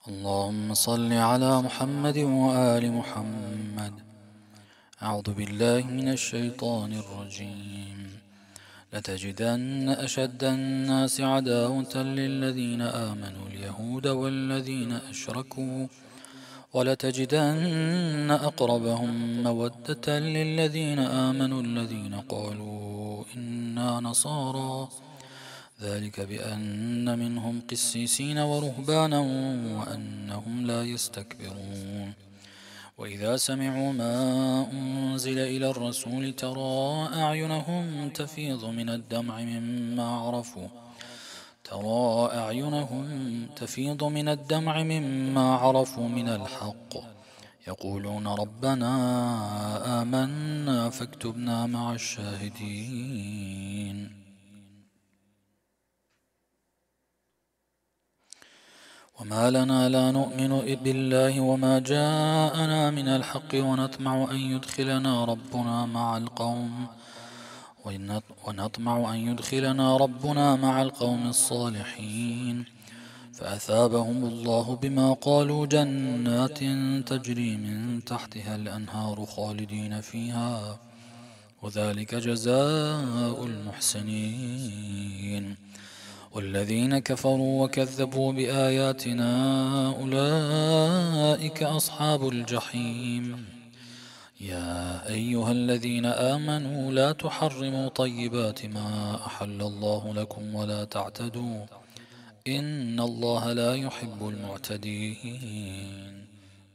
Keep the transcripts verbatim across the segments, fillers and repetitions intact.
اللهم صل على محمد وآل محمد. أعوذ بالله من الشيطان الرجيم. لتجدن أشد الناس عداوة للذين آمنوا اليهود والذين أشركوا ولتجدن أقربهم مودة للذين آمنوا الذين قالوا إنا نصارى، ذلك بأن منهم قسيسين ورهبانا وأنهم لا يستكبرون. وإذا سمعوا ما أنزل إلى الرسول ترى أعينهم تفيض من الدمع مما عرفوا ترى أعينهم تفيض من الدمع مما عرفوا من الحق، يقولون ربنا آمنا فاكتبنا مع الشاهدين. وما لنا لا نؤمن بالله وما جاءنا من الحق ونطمع أن يدخلنا ربنا مع القوم ونطمع أن يدخلنا ربنا مع القوم الصالحين. فأثابهم الله بما قالوا جنات تجري من تحتها الأنهار خالدين فيها، وذلك جزاء المحسنين. والذين كفروا وكذبوا بآياتنا أولئك أصحاب الجحيم. يا أيها الذين آمنوا لا تحرموا طيبات ما أحل الله لكم ولا تعتدوا، إن الله لا يحب المعتدين.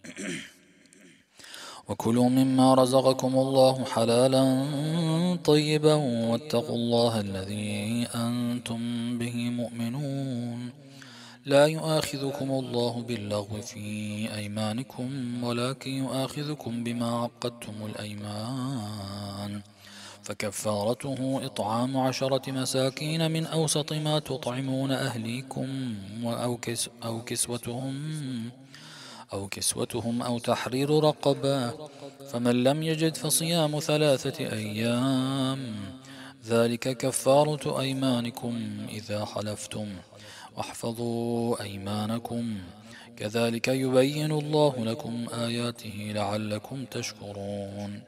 وكلوا مما رزقكم الله حلالا طيبا واتقوا الله الذي أنتم به مؤمنون. لا يؤاخذكم الله باللغو في أيمانكم ولكن يؤاخذكم بما عقدتم الأيمان، فكفارته إطعام عشرة مساكين من أوسط ما تطعمون أهليكم أو, كس أو كسوتهم أو كسوتهم أو تحرير رقبة، فمن لم يجد فصيام ثلاثة أيام، ذلك كفارة أيمانكم إذا حلفتم، واحفظوا أيمانكم، كذلك يبين الله لكم آياته لعلكم تشكرون.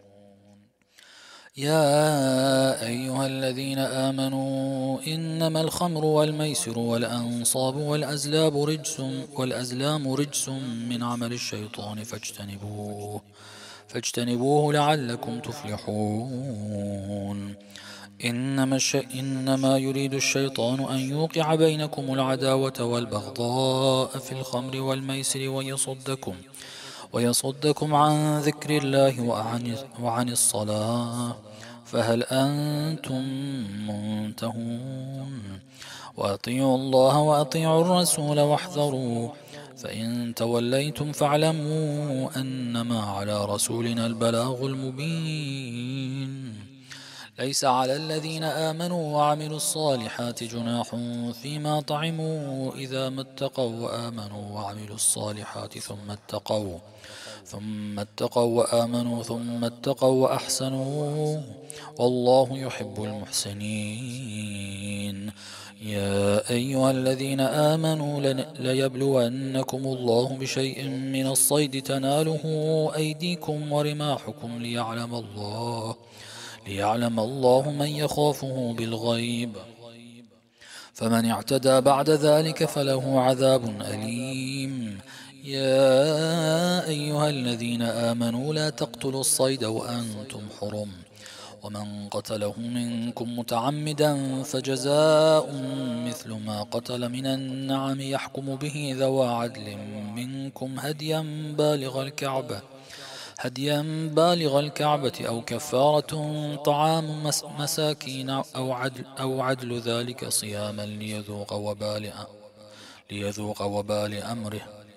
يا أيها الذين آمنوا إنما الخمر والميسر والأنصاب والأزلام رجس والأزلام رجس من عمل الشيطان فاجتنبوه فاجتنبوه لعلكم تفلحون. إنما, الش... إنما يريد الشيطان أن يوقع بينكم العداوة والبغضاء في الخمر والميسر ويصدكم ويصدكم عن ذكر الله وعن, وعن الصلاة، فهل أنتم منتهون؟ وأطيعوا الله وأطيعوا الرسول واحذروا، فإن توليتم فاعلموا أنما على رسولنا البلاغ المبين. ليس على الذين آمنوا وعملوا الصالحات جناح فيما طعموا إذا ما اتقوا وآمنوا وعملوا الصالحات ثم اتقوا ثم اتقوا وآمنوا ثم اتقوا وأحسنوا، والله يحب المحسنين. يا أيها الذين آمنوا ليبلونكم الله بشيء من الصيد تناله أيديكم ورماحكم ليعلم الله ليعلم الله من يخافه بالغيب، فمن اعتدى بعد ذلك فله عذاب أليم. يا أيها الذين آمنوا لا تقتلوا الصيد وأنتم حرم، ومن قتله منكم متعمدا فجزاء مثل ما قتل من النعم يحكم به ذوى عدل منكم هديا بالغ الكعبة هديا بالغ الكعبة أو كفارة طعام مساكين أو عدل, أو عدل ذلك صياما ليذوق وبال ليذوق وبال أمره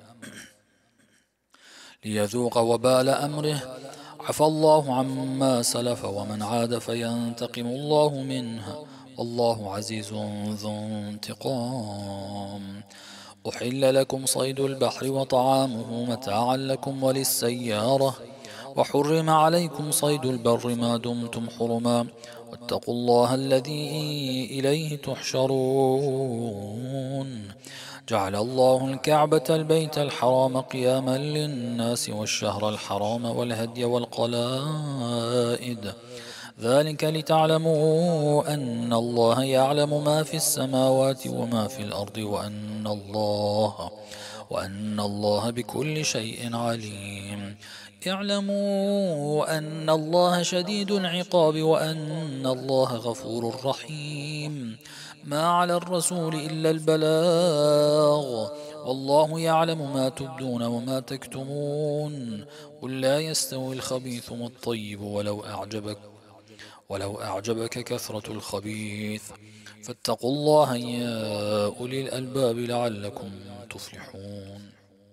ليذوق وبال أمره عفى الله عما سلف ومن عاد فينتقم الله منه، والله عزيز ذو انتقام. أحل لكم صيد البحر وطعامه متاعا لكم وللسيارة، وحرم عليكم صيد البر ما دمتم حرما، واتقوا الله الذي إليه تحشرون. جعل الله الكعبة البيت الحرام قياما للناس والشهر الحرام والهدي والقلائد ذلك لتعلموا أن الله يعلم ما في السماوات وما في الأرض وأن الله وأن الله بكل شيء عليم. اعلموا أن الله شديد العقاب وأن الله غفور رحيم. ما على الرسول إلا البلاغ والله يعلم ما تبدون وما تكتمون. قل لا يستوي الخبيث والطيب ولو أعجبك ولو أعجبك كثرة الخبيث فاتقوا الله يا أولي الألباب لعلكم تفلحون.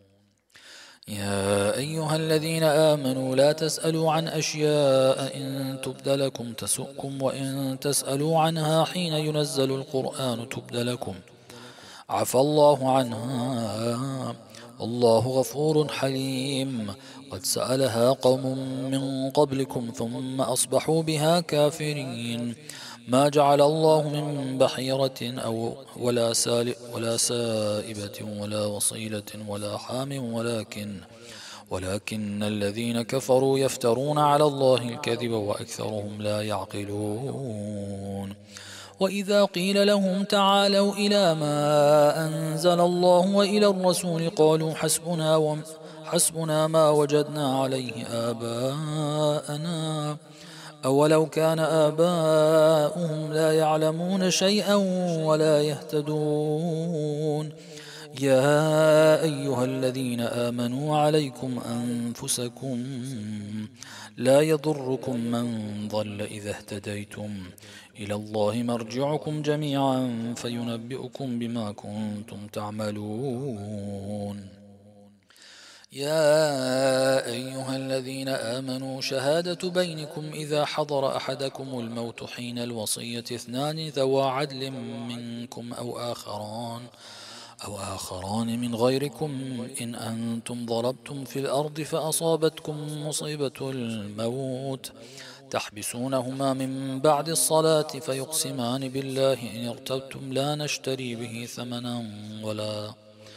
يا أيها الذين آمنوا لا تسألوا عن أشياء إن تبد لكم تسؤكم وإن تسألوا عنها حين ينزل القرآن تبد لكم عفى الله عنها والله غفور حليم. قد سألها قوم من قبلكم ثم أصبحوا بها كافرين. ما جعل الله من بحيرة أو ولا, سال ولا سائبة ولا وصيلة ولا حام ولكن ولكن الذين كفروا يفترون على الله الكذب وأكثرهم لا يعقلون. وإذا قيل لهم تعالوا إلى ما أنزل الله وإلى الرسول قالوا حسبنا حسبنا ما وجدنا عليه آباءنا أولو كان آباؤهم لا يعلمون شيئا ولا يهتدون. يا أيها الذين آمنوا عليكم أنفسكم لا يضركم من ضل إذا اهتديتم إلى الله مرجعكم جميعا فينبئكم بما كنتم تعملون. يا أيها الذين آمنوا شهادة بينكم إذا حضر أحدكم الموت حين الوصية اثنان ذوى عدل منكم أو آخران أو آخران من غيركم إن أنتم ضربتم في الأرض فأصابتكم مصيبة الموت تحبسونهما من بعد الصلاة فيقسمان بالله إن ارتبتم لا نشتري به ثمنا ولا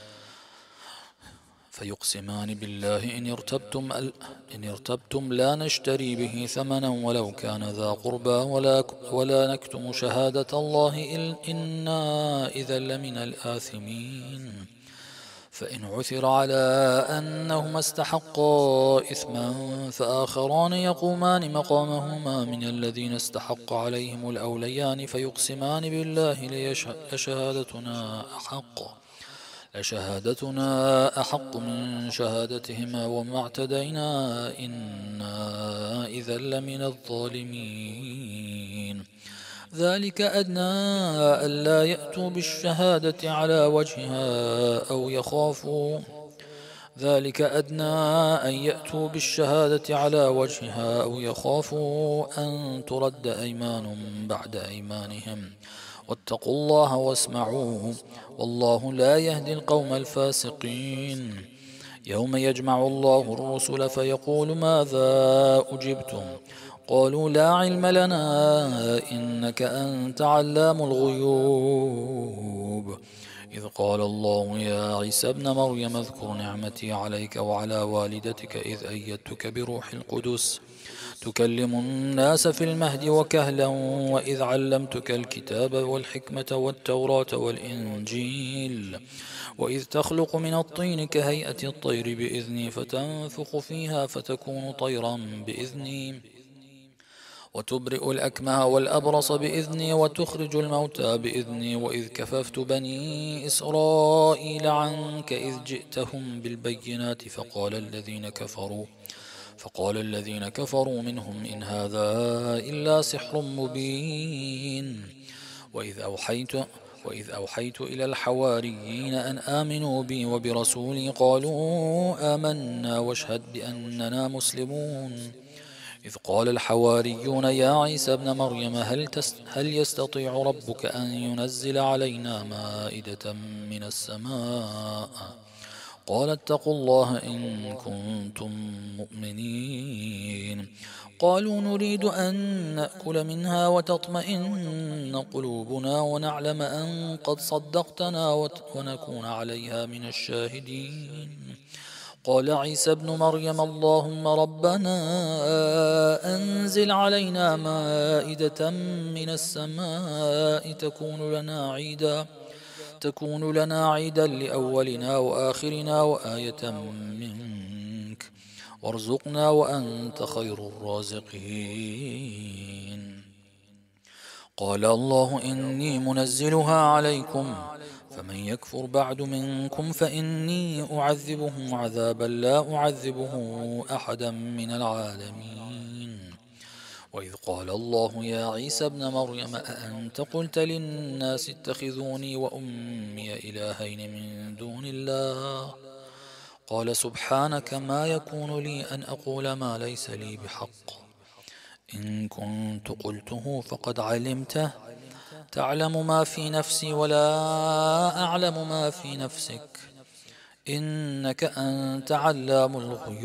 فيقسمان بالله إن ارتبتم, إن ارتبتم لا نشتري به ثمنا ولو كان ذا قربى ولا, ولا نكتم شهادة الله إنا إذا لمن الآثمين. فإن عثر على أنهما استحقا إثما فآخران يقومان مقامهما من الذين استحق عليهم الأوليان فيقسمان بالله لشهادتنا أحق لشهادتنا أحق من شهادتهما وما اعتدينا إنا إذا لمن الظالمين. ذلك أدنى ألا يأتوا بالشهادة على وجهها أو يخافوا ذلك أدنى أن يأتوا بالشهادة على وجهها أو يخافوا أن ترد أيمان بعد أيمانهم واتقوا الله واسمعوا والله لا يهدي القوم الفاسقين. يوم يجمع الله الرسل فيقول ماذا أجبتم قالوا لا علم لنا إنك أنت علام الغيوب. إذ قال الله يا عيسى ابن مريم اذكر نعمتي عليك وعلى والدتك إذ أيدتك بروح القدس تكلم الناس في المهد وكهلا وإذ علمتك الكتاب والحكمة والتوراة والإنجيل وإذ تخلق من الطين كهيئة الطير بإذني فتنفخ فيها فتكون طيرا بإذني وتبرئ الأكمه والأبرص بإذني وتخرج الموتى بإذني وإذ كففت بني إسرائيل عنك إذ جئتهم بالبينات فقال الذين كفروا فقال الذين كفروا منهم إن هذا إلا سحر مبين. وإذ أوحيت وإذ أوحيت إلى الحواريين أن آمنوا بي وبرسولي قالوا آمنا واشهد بأننا مسلمون. إذ قال الحواريون يا عيسى ابن مريم هل, هل يستطيع ربك أن ينزل علينا مائدة من السماء قال اتقوا الله إن كنتم مؤمنين قالوا نريد أن نأكل منها وتطمئن قلوبنا ونعلم أن قد صدقتنا ونكون عليها من الشاهدين قال عيسى ابن مريم اللهم ربنا أنزل علينا مائدة من السماء تكون لنا عيدا تكون لنا عيدا لأولنا وآخرنا وآية منك وارزقنا وأنت خير الرازقين قال الله إني منزلها عليكم فمن يكفر بعد منكم فإني أعذبه عذابا لا أعذبه أحدا من العالمين وإذ قال الله يا عيسى ابن مريم أأنت قلت للناس اتخذوني وأمي إلهين من دون الله قال سبحانك ما يكون لي أن أقول ما ليس لي بحق إن كنت قلته فقد علمته تعلم ما في نفسي ولا أعلم ما في نفسك إنك أنت علام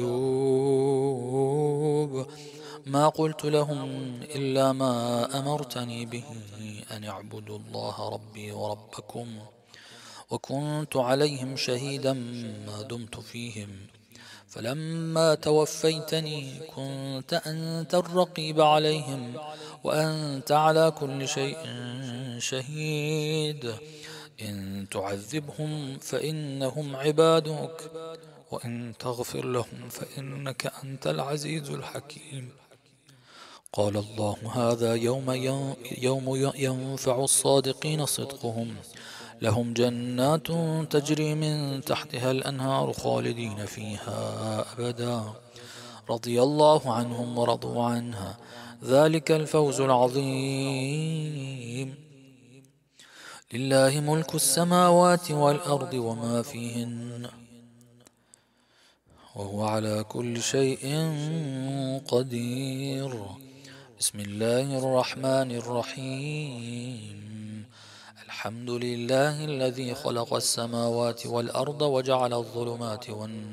الغيوب ما قلت لهم إلا ما أمرتني به أن اعبدوا الله ربي وربكم وكنت عليهم شهيدا ما دمت فيهم فلما توفيتني كنت أنت الرقيب عليهم وأنت على كل شيء شهيد إن تعذبهم فإنهم عبادك وإن تغفر لهم فإنك أنت العزيز الحكيم قال الله هذا يوم يوم ينفع الصادقين صدقهم لهم جنات تجري من تحتها الأنهار خالدين فيها أبدا رضي الله عنهم ورضوا عنها ذلك الفوز العظيم لله ملك السماوات والأرض وما فيهن وهو على كل شيء قدير بسم الله الرحمن الرحيم الحمد لله الذي خلق السماوات والأرض وجعل الظلمات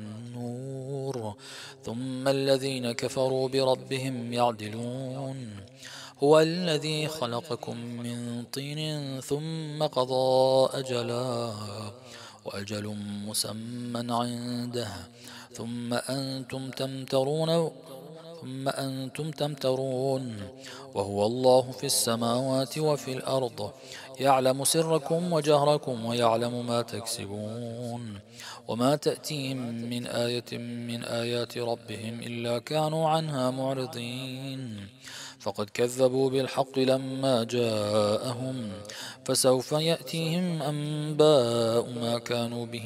والنور ثم الذين كفروا بربهم يعدلون هو الذي خلقكم من طين ثم قضى أجلا وأجل مسمى عنده ثم أنتم تمترون ثم أنتم تمترون وهو الله في السماوات وفي الأرض يعلم سركم وجهركم ويعلم ما تكسبون وما تأتيهم من آية من آيات ربهم إلا كانوا عنها معرضين فقد كذبوا بالحق لما جاءهم فسوف يأتيهم أنباء ما كانوا به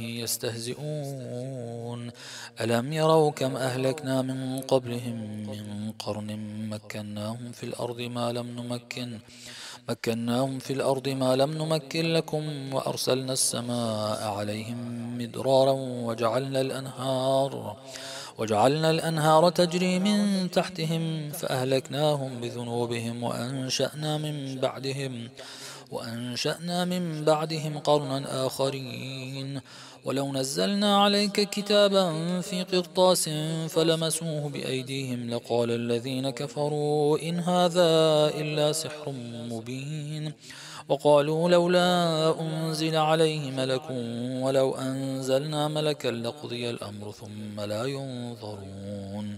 يستهزئون ألم يروا كم أهلكنا من قبلهم من قرن مكناهم في الأرض ما لم نمكن مكناهم في الأرض ما لم نمكن لكم وأرسلنا السماء عليهم مدرارا وجعلنا الأنهار وجعلنا الأنهار تجري من تحتهم فأهلكناهم بذنوبهم وأنشأنا من بعدهم وأنشأنا من بعدهم قرنا آخرين ولو نزلنا عليك كتابا في قرطاس فلمسوه بأيديهم لقال الذين كفروا إن هذا إلا سحر مبين وقالوا لولا أنزل عليه ملك ولو أنزلنا ملكا لقضي الأمر ثم لا ينظرون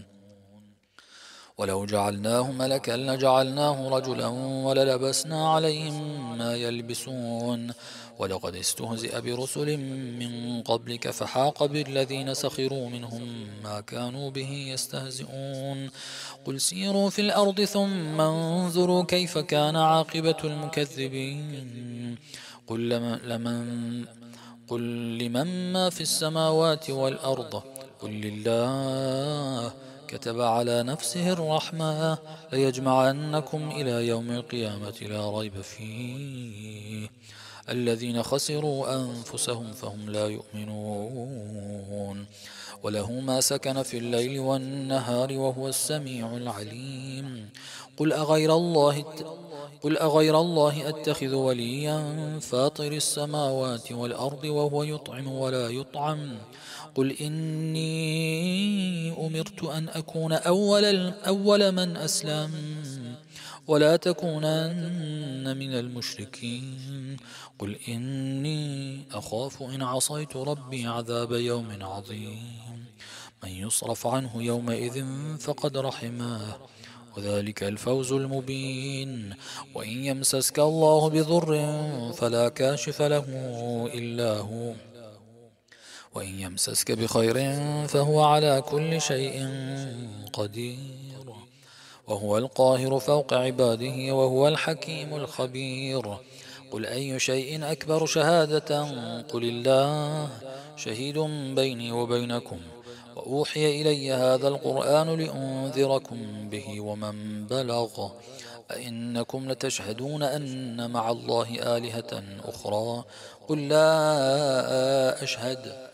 ولو جعلناه ملكا لجعلناه رجلا وللبسنا عليهم ما يلبسون ولقد استهزئ برسل من قبلك فحاق بالذين سخروا منهم ما كانوا به يستهزئون قل سيروا في الأرض ثم انظروا كيف كان عاقبة المكذبين قل لمن, قل لمن ما في السماوات والأرض قل لله كتب على نفسه الرحمة ليجمعنكم إلى يوم القيامة لا ريب فيه الذين خسروا أنفسهم فهم لا يؤمنون وله ما سكن في الليل والنهار وهو السميع العليم قل أغير الله قل أغير الله أتخذ وليا فاطر السماوات والأرض وهو يطعم ولا يطعم قل إني أمرت أن أكون أول, أول من أسلم ولا تكونن من المشركين قل إني أخاف إن عصيت ربي عذاب يوم عظيم من يصرف عنه يومئذ فقد رحمه وذلك الفوز المبين وإن يمسسك الله بضر فلا كاشف له إلا هو وإن يمسسك بخير فهو على كل شيء قدير وهو القاهر فوق عباده وهو الحكيم الخبير قل أي شيء أكبر شهادة قل الله شهيد بيني وبينكم وأوحي إلي هذا القرآن لأنذركم به ومن بلغ أئنكم لتشهدون أن مع الله آلهة أخرى قل لا أشهد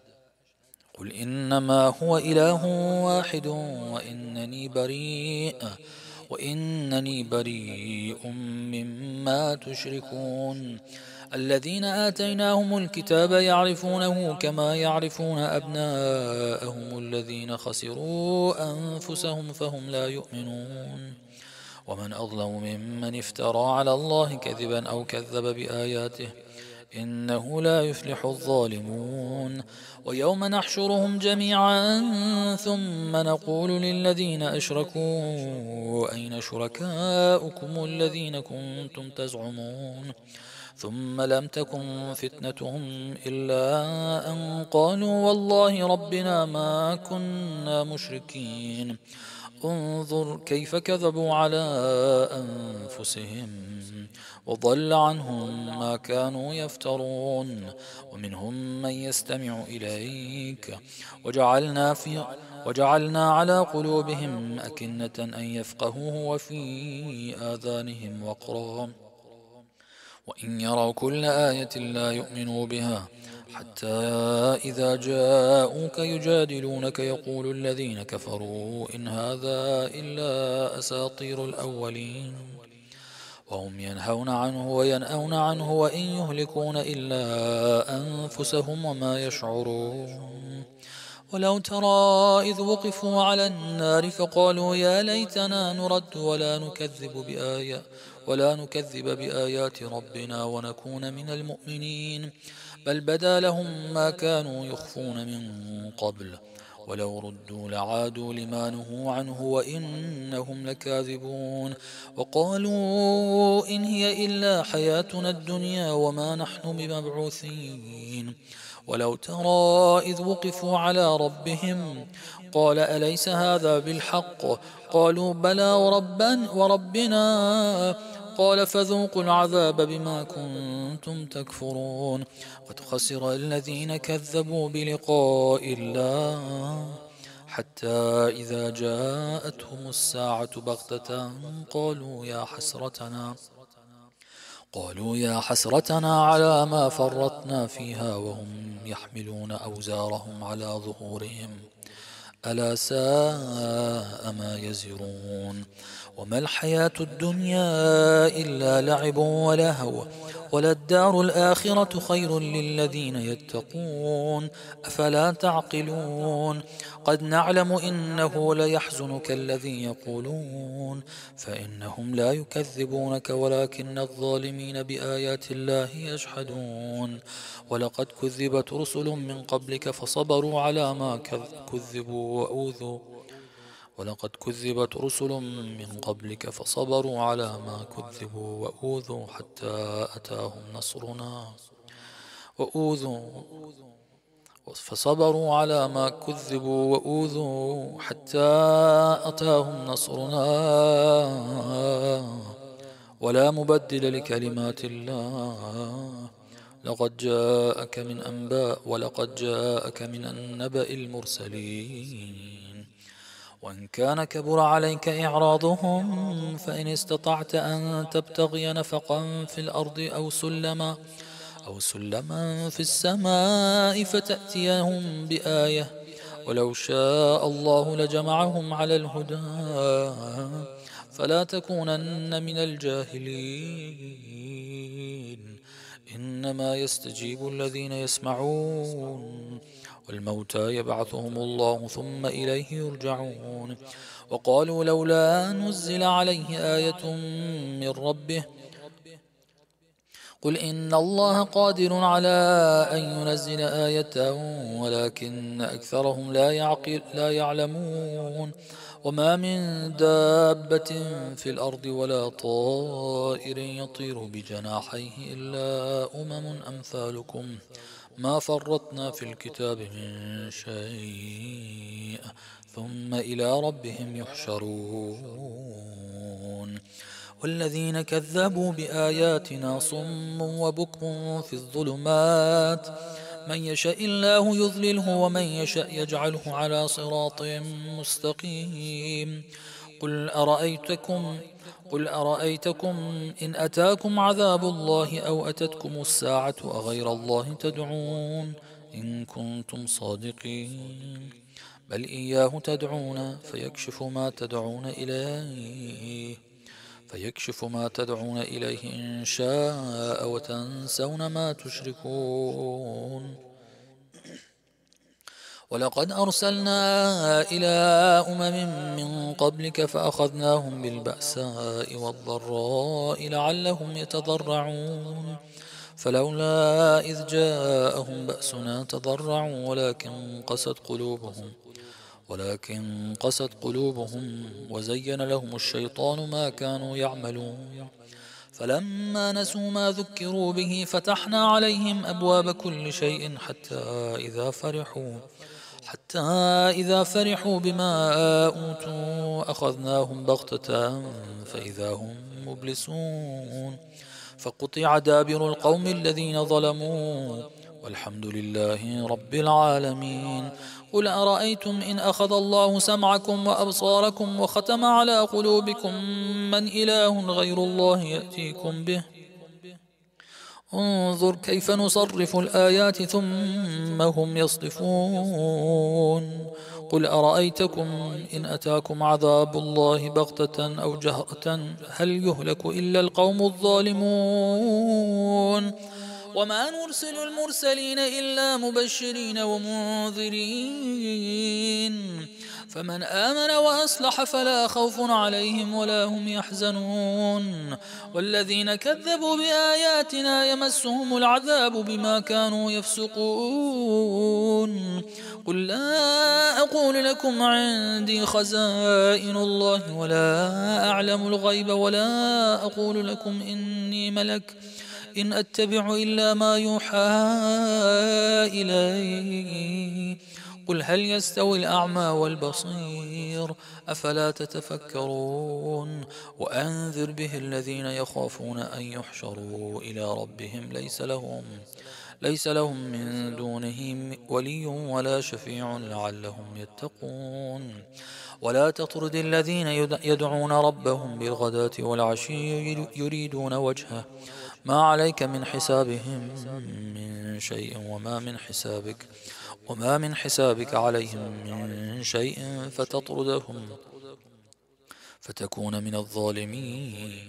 قل إنما هو إله واحد وإنني بريء وإنني بريء مما تشركون الذين آتيناهم الكتاب يعرفونه كما يعرفون أبناءهم الذين خسروا أنفسهم فهم لا يؤمنون ومن أظلم ممن افترى على الله كذبا أو كذب بآياته إنه لا يفلح الظالمون ويوم نحشرهم جميعا ثم نقول للذين أشركوا أين شركاؤكم الذين كنتم تزعمون ثم لم تكن فتنتهم إلا أن قالوا والله ربنا ما كنا مشركين انظر كيف كذبوا على أنفسهم وضل عنهم ما كانوا يفترون ومنهم من يستمع إليك وجعلنا, في وجعلنا على قلوبهم أكنة أن يفقهوه وفي آذانهم وقرا وإن يروا كل آية لا يؤمنوا بها حتى إذا جاءوك يجادلونك يقول الذين كفروا إن هذا إلا أساطير الأولين وهم ينهون عنه وينأون عنه وإن يهلكون إلا أنفسهم وما يشعرون ولو ترى إذ وقفوا على النار فقالوا يا ليتنا نرد ولا نكذب بآية ولا نكذب بآيات ربنا ونكون من المؤمنين بل بدا لهم ما كانوا يخفون من قبل ولو ردوا لعادوا لما نهوا عنه وإنهم لكاذبون وقالوا إن هي إلا حياتنا الدنيا وما نحن بمبعوثين ولو ترى إذ وقفوا على ربهم قال أليس هذا بالحق قالوا بلى وربنا, وربنا قال فذوقوا العذاب بما كنتم تكفرون قد خسر الذين كذبوا بلقاء الله حتى إذا جاءتهم الساعة بغتة قالوا يا حسرتنا قالوا يا حسرتنا على ما فرطنا فيها وهم يحملون أوزارهم على ظهورهم ألا ساء ما يزرون وما الحياة الدنيا إلا لعب ولهو وللدار الآخرة خير للذين يتقون أفلا تعقلون قد نعلم إنه ليحزنك الذي يقولون فإنهم لا يكذبونك ولكن الظالمين بآيات الله يجحدون ولقد كذبت رسل من قبلك فصبروا على ما كذبوا وأوذوا ولقد كذبت رسل من قبلك فصبروا على ما كذبوا وأوذوا حتى أتاهم نصرنا وأوذوا فصبروا على ما كذبوا وأوذوا حتى أتاهم نصرنا ولا مبدل لكلمات الله لقد جاءك من أنباء ولقد جاءك من النبأ المرسلين وإن كان كبر عليك إعراضهم فإن استطعت أن تبتغي نفقا في الأرض أو سلما أو سلما في السماء فتأتيهم بآية ولو شاء الله لجمعهم على الهدى فلا تكونن من الجاهلين إنما يستجيب الذين يسمعون والموتى يبعثهم الله ثم إليه يرجعون وقالوا لولا نزل عليه آية من ربه قل إن الله قادر على أن ينزل آية ولكن أكثرهم لا, يعقل لا يعلمون وما من دابة في الأرض ولا طائر يطير بجناحيه إلا أمم أمثالكم ما فرطنا في الكتاب من شيء ثم إلى ربهم يحشرون والذين كذبوا بآياتنا صم وبكم في الظلمات من يشاء الله يضلله ومن يشاء يجعله على صراط مستقيم قل أرأيتكم قل أرأيتكم إن أتاكم عذاب الله أو أتتكم الساعة أغير الله تدعون إن كنتم صادقين بل إياه تدعون فيكشف ما تدعون إليه فيكشف ما تدعون إليه إن شاء وتنسون ما تشركون ولقد أرسلنا إلى أمم من قبلك فأخذناهم بالبأساء والضراء لعلهم يتضرعون فلولا إذ جاءهم بأسنا تضرعوا ولكن قست قلوبهم ولكن قست قلوبهم وزين لهم الشيطان ما كانوا يعملون فلما نسوا ما ذكروا به فتحنا عليهم أبواب كل شيء حتى إذا فرحوا حتى إذا فرحوا بما أوتوا أخذناهم بغتة فإذا هم مبلسون فقطع دابر القوم الذين ظلموا والحمد لله رب العالمين قل أرأيتم إن أخذ الله سمعكم وأبصاركم وختم على قلوبكم من إله غير الله يأتيكم به انظر كيف نصرف الآيات ثم هم يصدفون قل أرأيتكم إن أتاكم عذاب الله بغتة أو جهرة هل يهلك إلا القوم الظالمون وما نرسل المرسلين إلا مبشرين ومنذرين فمن آمن وأصلح فلا خوف عليهم ولا هم يحزنون والذين كذبوا بآياتنا يمسهم العذاب بما كانوا يفسقون قل لا أقول لكم عندي خزائن الله ولا أعلم الغيب ولا أقول لكم إني ملك إن أتبع إلا ما يوحى إلي قل هل يستوي الأعمى والبصير أفلا تتفكرون وأنذر به الذين يخافون أن يحشروا إلى ربهم ليس لهم ليس لهم من دونه ولي ولا شفيع لعلهم يتقون ولا تطرد الذين يدعون ربهم بالغداة والعشي يريدون وجهه ما عليك من حسابهم من شيء وما من حسابك وما من حسابك عليهم من شيء فتطردهم فتكون من الظالمين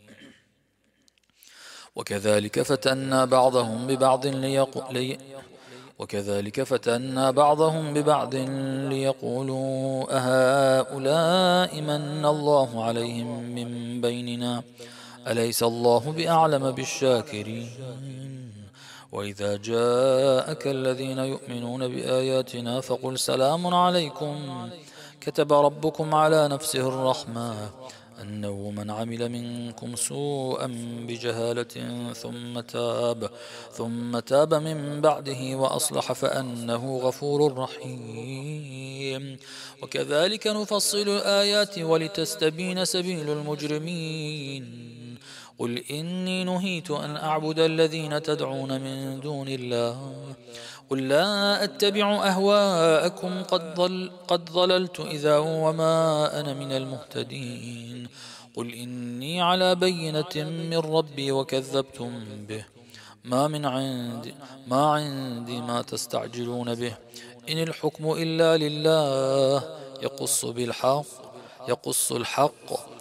وكذلك فتنا بعضهم ببعض ليق... لي... وكذلك فتنا بعضهم ببعض ليقولوا أهؤلاء من الله عليهم من بيننا أليس الله بأعلم بالشاكرين وإذا جاءك الذين يؤمنون بآياتنا فقل سلام عليكم كتب ربكم على نفسه الرحمة أنه من عمل منكم سوءا بجهالة ثم تاب ثم تاب من بعده وأصلح فأنه غفور رحيم وكذلك نفصل الآيات ولتستبين سبيل المجرمين قل إني نهيت أن أعبد الذين تدعون من دون الله قل لا أتبع أهواءكم قد, ضل قد ضللت إذا وما أنا من المهتدين قل إني على بينة من ربي وكذبتم به ما من عندي ما عندي ما تستعجلون به إن الحكم إلا لله يقص بالحق يقص الحق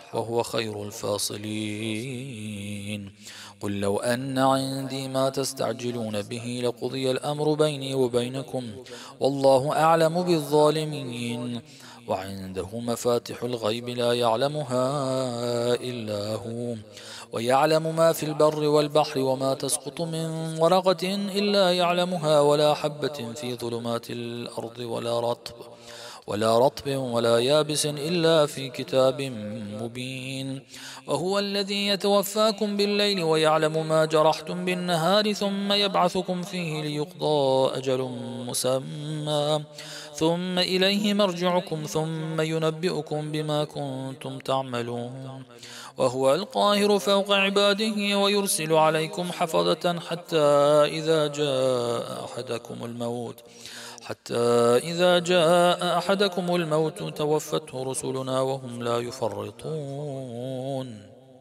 وهو خير الفاصلين. قل لو أن عندي ما تستعجلون به لقضي الأمر بيني وبينكم والله أعلم بالظالمين. وعنده مفاتح الغيب لا يعلمها إلا هو ويعلم ما في البر والبحر وما تسقط من ورقة إلا يعلمها ولا حبة في ظلمات الأرض ولا رطب ولا رطب ولا يابس إلا في كتاب مبين. وهو الذي يتوفاكم بالليل ويعلم ما جرحتم بالنهار ثم يبعثكم فيه ليقضى أجل مسمى ثم إليه مرجعكم ثم ينبئكم بما كنتم تعملون. وهو القاهر فوق عباده ويرسل عليكم حفظة حتى إذا جاء أحدكم الموت حتى إذا جاء أحدكم الموت توفته رسلنا وهم لا يفرطون.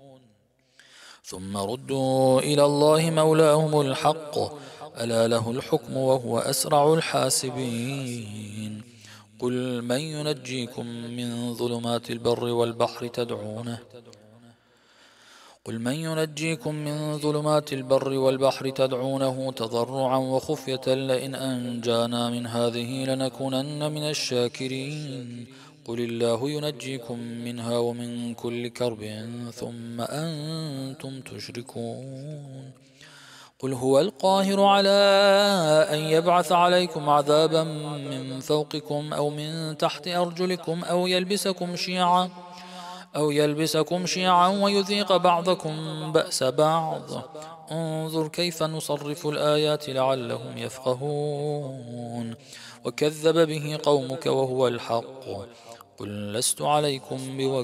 ثم ردوا إلى الله مولاهم الحق ألا له الحكم وهو أسرع الحاسبين. قل من ينجيكم من ظلمات البر والبحر تدعونه قل من ينجيكم من ظلمات البر والبحر تدعونه تضرعا وخفية لئن أنجانا من هذه لنكونن من الشاكرين. قل الله ينجيكم منها ومن كل كرب ثم أنتم تشركون. قل هو القاهر على أن يبعث عليكم عذابا من فوقكم أو من تحت أرجلكم أو يلبسكم شيعا أو يلبسكم شيعا ويذيق بعضكم بأس بعض. انظر كيف نصرف الآيات لعلهم يفقهون. وكذب به قومك وهو الحق. قل لست عليكم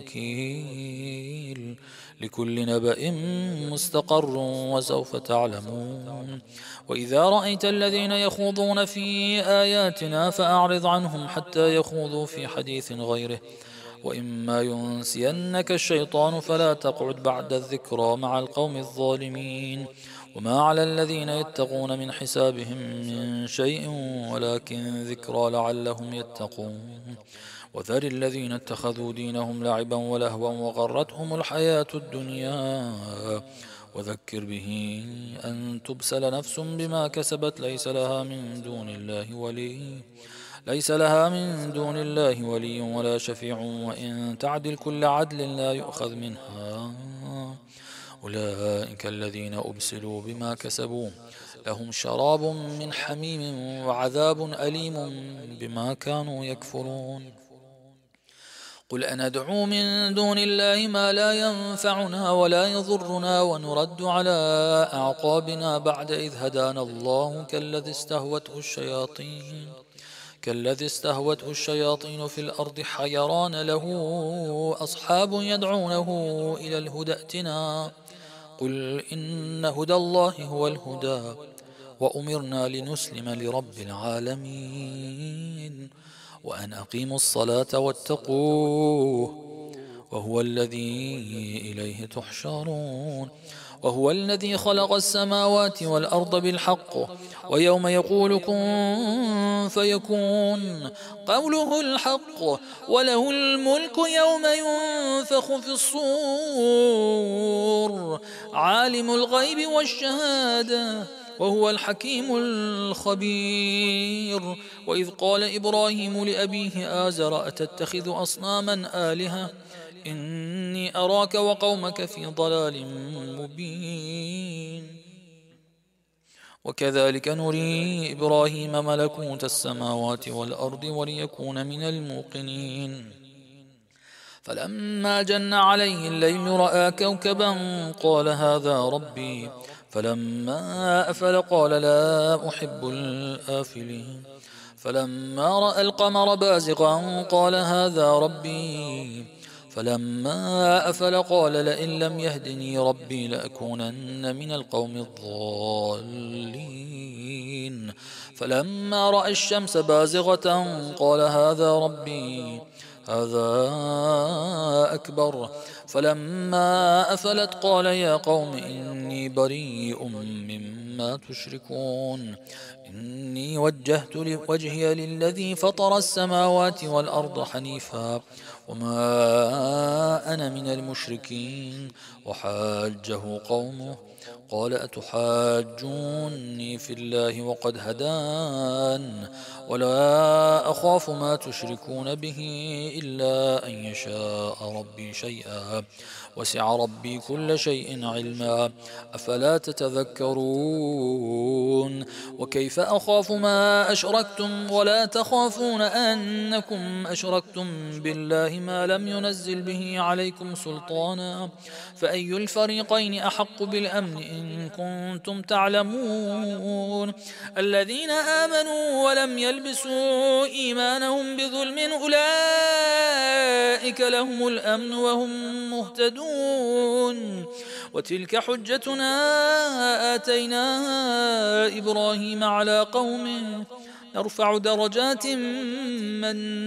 بوكيل لكل نبأ مستقر وسوف تعلمون. وإذا رأيت الذين يخوضون في آياتنا فأعرض عنهم حتى يخوضوا في حديث غيره وإما ينسينك الشيطان فلا تقعد بعد الذكرى مع القوم الظالمين. وما على الذين يتقون من حسابهم من شيء ولكن ذكرى لعلهم يتقون. وذر الذين اتخذوا دينهم لعبا ولهوا وغرتهم الحياة الدنيا وذكر به أن تبسل نفس بما كسبت ليس لها من دون الله ولي ليس لها من دون الله ولي ولا شفيع وإن تعدل كل عدل لا يؤخذ منها. أولئك الذين أبسلوا بما كسبوا لهم شراب من حميم وعذاب أليم بما كانوا يكفرون. قل أندعو من دون الله ما لا ينفعنا ولا يضرنا ونرد على أعقابنا بعد إذ هدانا الله كالذي استهوته الشياطين كالذي استهوته الشياطين في الأرض حيران له أصحاب يدعونه إلى الهدى ائتنا. قل إن هدى الله هو الهدى وأمرنا لنسلم لرب العالمين وأن أقيموا الصلاة واتقوه وهو الذي إليه تحشرون. وهو الذي خلق السماوات والأرض بالحق ويوم يقول كن فيكون قوله الحق وله الملك يوم ينفخ في الصور عالم الغيب والشهادة وهو الحكيم الخبير. وإذ قال إبراهيم لأبيه آزر أتتخذ أصناما آلهة إني أراك وقومك في ضلال مبين. وكذلك نري إبراهيم ملكوت السماوات والأرض وليكون من الموقنين. فلما جن عليه الليل رأى كوكبا قال هذا ربي فلما أفل قال لا أحب الآفلين. فلما رأى القمر بازغا قال هذا ربي فلما أفل قال لئن لم يهدني ربي لأكونن من القوم الضالين. فلما رأى الشمس بازغة قال هذا ربي هذا أكبر فلما أفلت قال يا قوم إني بريء مما تشركون إني وجهت وجهي للذي فطر السماوات والأرض حنيفا وما أنا من المشركين وحاجه قومه قال أتحاجوني في الله وقد هدان ولا أخاف ما تشركون به إلا أن يشاء ربي شيئا وسع ربي كل شيء علما أفلا تتذكرون وكيف أخاف ما أشركتم ولا تخافون أنكم أشركتم بالله ما لم ينزل به عليكم سلطانا فأي الفريقين أحق بالأمن إن كنتم تعلمون الذين آمنوا ولم يلبسوا إيمانهم بظلم أولئك لهم الأمن وهم مهتدون وتلك حجتنا آتيناها إبراهيم على قومه نرفع درجات من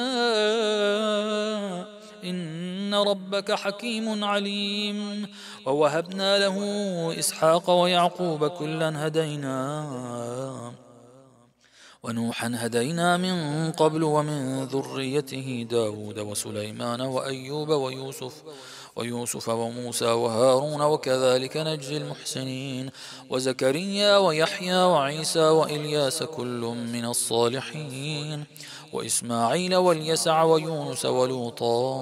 نشاء إن ربك حكيم عليم ووهبنا له إسحاق ويعقوب كلا هدينا ونوحا هدينا من قبل ومن ذريته داود وسليمان وأيوب ويوسف ويوسف وموسى وهارون وكذلك نجزي المحسنين وزكريا ويحيى وعيسى وإلياس كل من الصالحين وإسماعيل واليسع ويونس ولوطا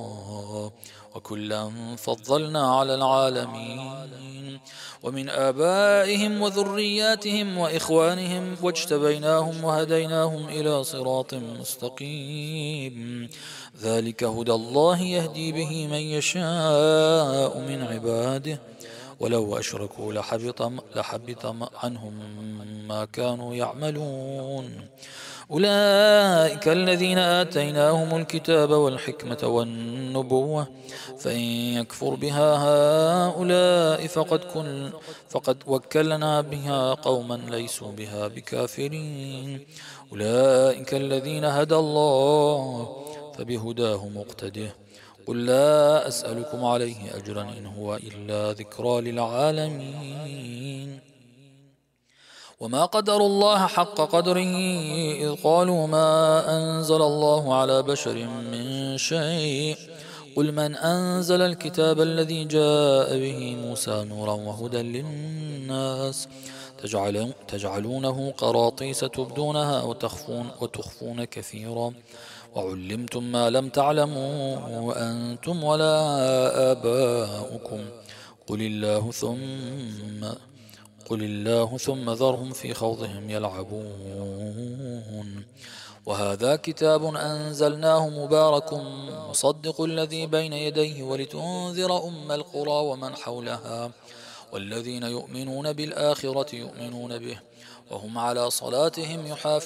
وكلا فضلنا على العالمين ومن آبائهم وذرياتهم وإخوانهم واجتبيناهم وهديناهم إلى صراط مستقيم ذلك هدى الله يهدي به من يشاء من عباده ولو أشركوا لحبط, لحبط عنهم ما كانوا يعملون أولئك الذين آتيناهم الكتاب والحكمة والنبوة فإن يكفر بها هؤلاء فقد, كن فقد وكلنا بها قوما ليسوا بها بكافرين أولئك الذين هدى الله فبهداه مقتده قل لا أسألكم عليه أجرا إن هو إلا ذكرى للعالمين وما قدر الله حق قدره إذ قالوا ما أنزل الله على بشر من شيء قل من أنزل الكتاب الذي جاء به موسى نورا وهدى للناس تجعلونه قراطيس تبدونها وتخفون, وتخفون كثيرا وعلمتم ما لم تعلموا أنتم ولا آباؤكم قل الله ثم قل الله ثم ذرهم في خوضهم يلعبون وهذا كتاب أنزلناه مبارك مصدق الذي بين يديه ولتنذر أم القرى ومن حولها والذين يؤمنون بالآخرة يؤمنون به وهم على صلاتهم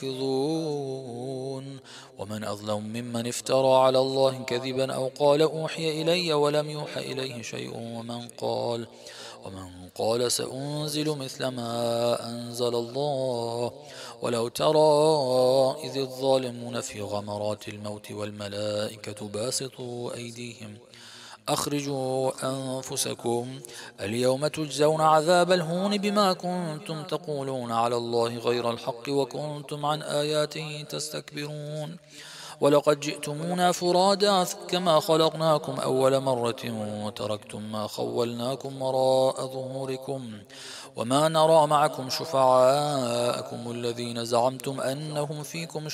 يحافظون ومن أظلم ممن افترى على الله كذبا أو قال أوحي إلي ولم يوحى إليه شيء ومن قال ومن قال سأنزل مثل ما أنزل الله ولو ترى إذ الظالمون في غمرات الموت والملائكة باسطوا أيديهم أخرجوا أنفسكم اليوم تجزون عذاب الهون بما كنتم تقولون على الله غير الحق وكنتم عن آياته تستكبرون ولقد جئتمونا فرادا كما خلقناكم أول مرة وتركتم ما خولناكم وراء ظهوركم وما نرى معكم شفعاءكم الذين زعمتم أنهم فيكم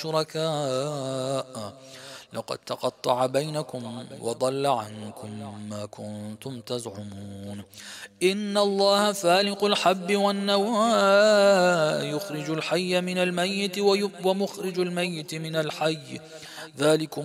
شركاء لقد تقطع بينكم وضل عنكم ما كنتم تزعمون إن الله فالق الحب والنوى يخرج الحي من الميت ومخرج الميت من الحي ذلكم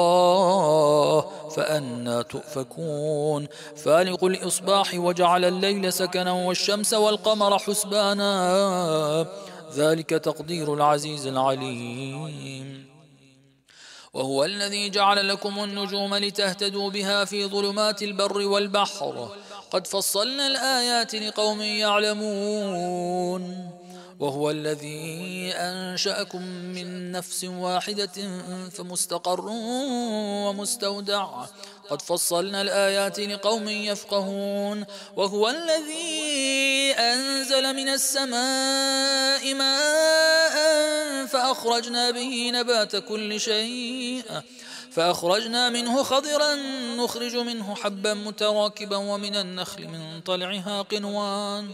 الله فأنى تؤفكون فالق الإصباح وجعل الليل سكنا والشمس والقمر حسبانا ذلك تقدير العزيز العليم وهو الذي جعل لكم النجوم لتهتدوا بها في ظلمات البر والبحر قد فصلنا الآيات لقوم يعلمون وهو الذي أنشأكم من نفس واحدة فمستقر ومستودع قد فصلنا الآيات لقوم يفقهون وهو الذي أنزل من السماء ماء فأخرجنا به نبات كل شيء فأخرجنا منه خضرا نخرج منه حبا متراكبا ومن النخل من طلعها قنوان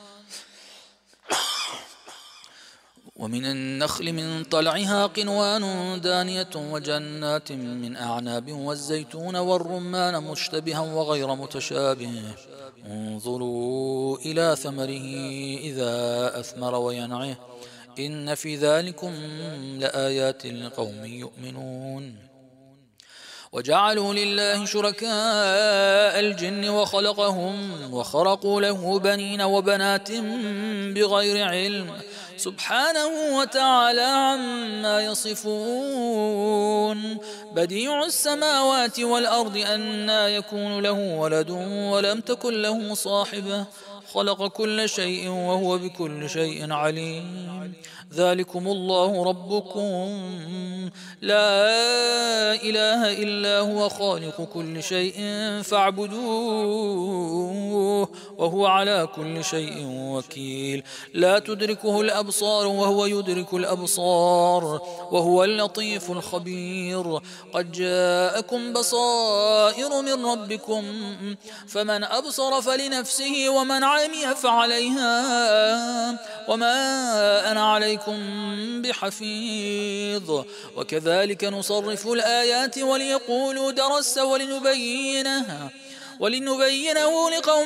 ومن النخل من طلعها قنوان دانية وجنات من أعناب والزيتون والرمان مشتبها وغير متشابه انظروا إلى ثمره إذا أثمر وينعه إن في ذلكم لآيات لقوم يؤمنون وجعلوا لله شركاء الجن وخلقهم وخرقوا له بنين وبنات بغير علم سبحانه وتعالى عما يصفون بديع السماوات والأرض أنى يكون له ولد ولم تكن له صاحبة خلق كل شيء وهو بكل شيء عليم ذلكم الله ربكم لا إله إلا هو خالق كل شيء فاعبدوه وهو على كل شيء وكيل لا تدركه الأبصار وهو يدرك الأبصار وهو اللطيف الخبير قد جاءكم بصائر من ربكم فمن أبصر فلنفسه ومن عمي فعليها وما أنا عليكم بحفيظ وكذلك نصرف الآيات وليقولوا درست ولنبينها ولنبينه لقوم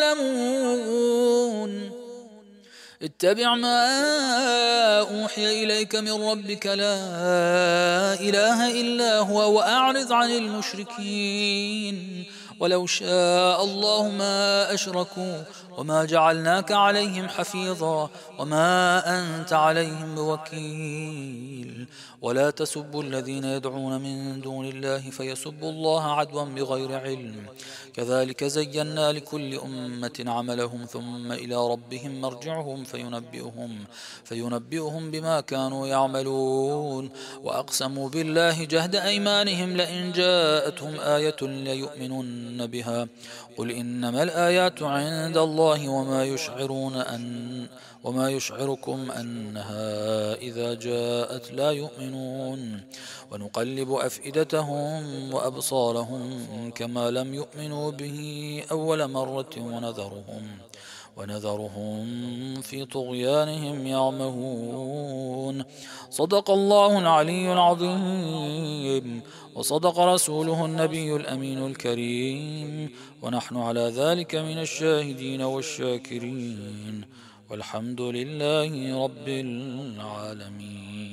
يعلمون اتبع ما أوحي إليك من ربك لا إله إلا هو وأعرض عن المشركين ولو شاء الله ما أشركوا وما جعلناك عليهم حفيظا وما أنت عليهم بوكيل ولا تسبوا الذين يدعون من دون الله فيسبوا الله عدوا بغير علم كذلك زينا لكل أمة عملهم ثم إلى ربهم مرجعهم فينبئهم, فينبئهم بما كانوا يعملون وأقسموا بالله جهد أيمانهم لئن جاءتهم آية ليؤمنن بها قل إنما الآيات عند الله وما يشعرون أن وما يشعركم أنها إذا جاءت لا يؤمنون ونقلب أفئدتهم وأبصارهم كما لم يؤمنوا به أول مرة ونذرهم ونذرهم في طغيانهم يعمهون صدق الله العلي العظيم وصدق رسوله النبي الأمين الكريم ونحن على ذلك من الشاهدين والشاكرين والحمد لله رب العالمين.